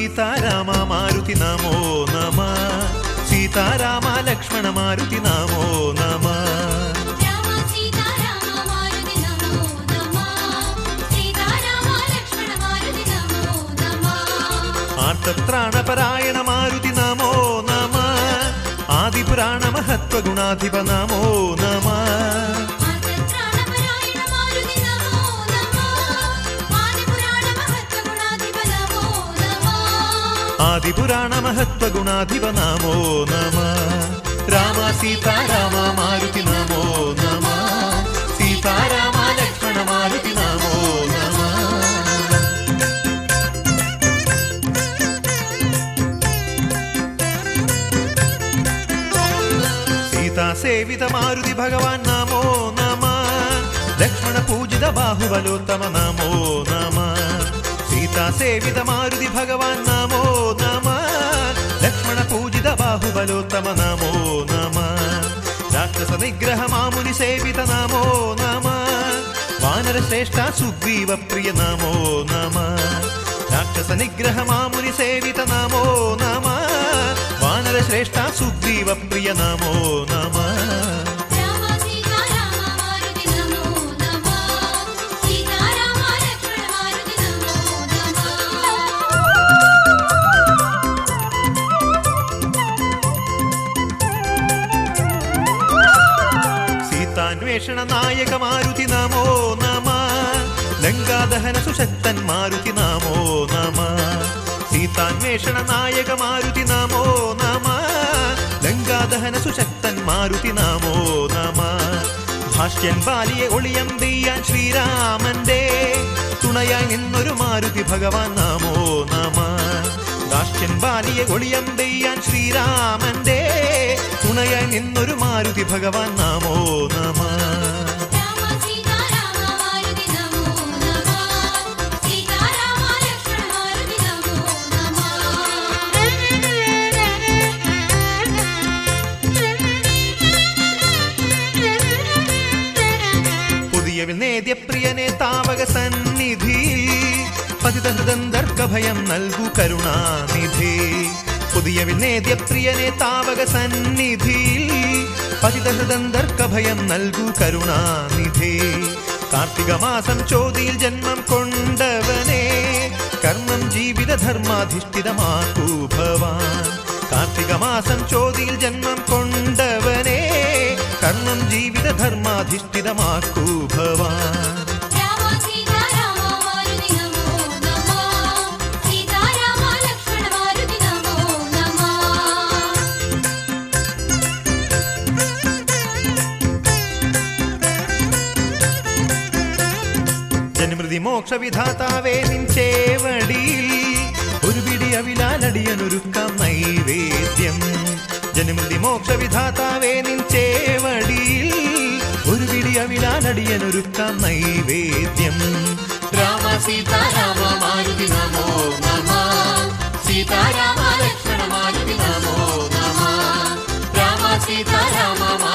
సీతారామ మారుతి నమో నమ సీతారామ లక్ష్మణ మారుతి నమో నమ ఆర్తత్రాణపరాయణ మారుతి నమో నమ ఆదిపురాణ మహత్వ గుణాధిప నమో నమ ఆదిపురాణ మహత్వ గుణాధిప నమో నమ రామ సీతారామ మారుతి నమో నమ సీతారామ లక్ష్మణ మారుతి నమో నమ సీతా సేవిత మారుతి భగవాన్ నమో నమ లక్ష్మణ పూజిత బాహుబలోత్తమ నమో నమ సీతా సేవిత మారుతి భగవాన్ నమో నమ లక్ష్మణ పూజిత బాహుబలోత్తమ నమో నమ రాక్షస నిగ్రహ మాముని సేవిత నమో నమ వానర శ్రేష్ఠ సుగ్రీవ ప్రియ నమో నమ రాక్షస నిగ్రహ మాముని సేవిత నమో నమ వానర శ్రేష్ఠ సుగ్రీవ ప్రియ నమో నమ సీతాన్వేషణ నాయక మారుతి నమో నమ లంకాదహన సుశక్తన్ మారుతి నమో నమ సీతాన్వేషణ నాయక మారుతి నమో నమ లంకాദഹന സുശക്തൻ മാരുതി നമോ നമ ഭാഷ്യൻ ബാലിയെ ഒളിയം ദയ്യാൻ ശ്രീരാമന്റെ തുണയായി നിന്നൊരു മാരുതി ഭഗവാൻ നമോ നമ ദാഷ്യൻ ബാലിയെ ഒളിയം ദയ്യാൻ ശ്രീരാമന്റെ തുണയായി നിന്നൊരു മാരുതി ഭഗവാൻ നമോ നമ നേദ്യപ്രിയനെ താവക സന്നിധി പതിത ഹൃദന്തർക്കഭയം നൽകു കരുണാനിധി പുതിയ നേദ്യപ്രിയനെ താവക സന്നിധി പതിത ഹൃദന്തർക്കഭയം നൽകു കരുണാനിധി കാർത്തിക മാസം ചോതിയിൽ ജന്മം കൊണ്ടവനെ കർമ്മം ജീവിത ധർമാധിഷ്ഠിതമാക്കൂ ഭവാൻ കാർത്തിക മാസം ചോതിയിൽ ജന്മം കൊണ്ടവനെ കർമ്മം ജീവിത ധർമാധിഷ്ഠിതമാക്കൂ ഭവാൻ ജന്മൃതി മോക്ഷ വിധാതാവേ നിൻ ചേവടിയിൽ ഒരു പിടി അവിലാലടിയനൊരുക്കാം നൈവേദ്യം ജന്മൃതി മോക്ഷ വിധാതാവേ നിൻ ചേവടിയിൽ ഒരു പിടി അവിലാലടിയനൊരുക്കാം നൈവേദ്യം രാമ സീതാരാമ മാരുതി നമോ നമ സീതാരാമ ലക്ഷ്മണ മാരുതി നമോ നമ രാമ സീതാരാമ